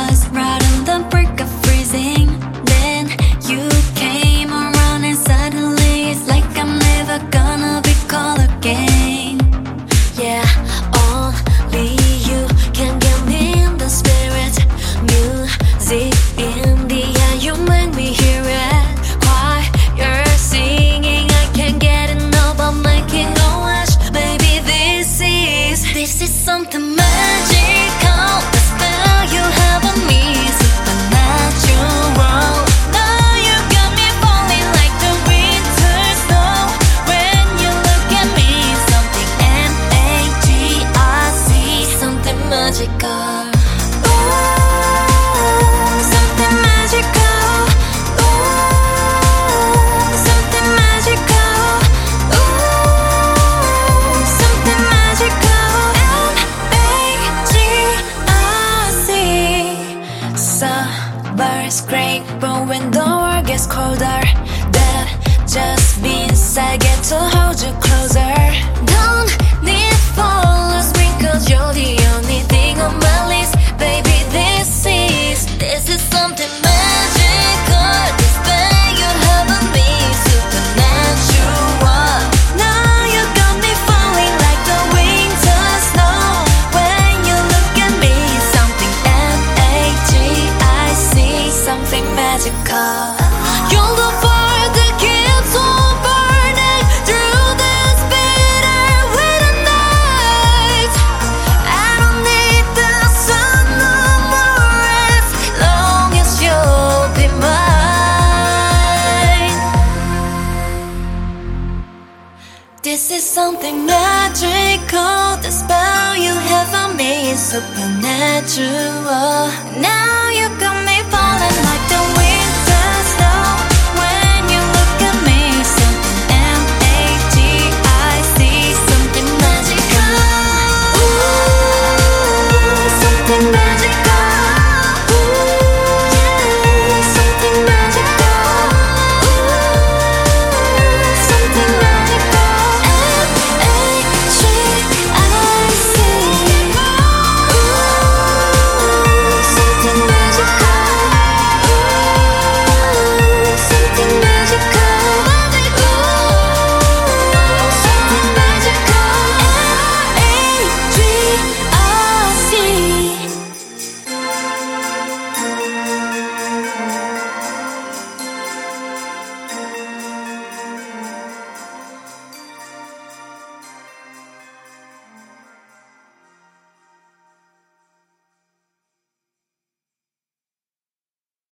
was right on the brink of freezing. Then you came around and suddenly it's like I'm never gonna be cold again. Yeah, only you can get me in the spirit. Music in the air, you make me hear it. Why you're singing, I can't get enough of making a wish. Baby, this is something magical. The spell you have on me is supernatural. Now you got me falling like the winter snow. When you look at me, something M-A-G-I-C, something magical. Something magical. Something magical. Something magical. M-A-G-I-C. Summer scrape, but when the world gets colder, that just means I get to hold you closer. Don't need flowers because you're the only thing on my list. Baby, this is something magical. The spell you have on me is supernatural. Now you got me falling like the winter snow. When you look at me, something M-A-G-I-C, something magical. You're the fire that keeps on burning through this bitter winter night. I don't need the sun no more as long as you'll be mine. This is something magical. The spell you have on me is supernatural.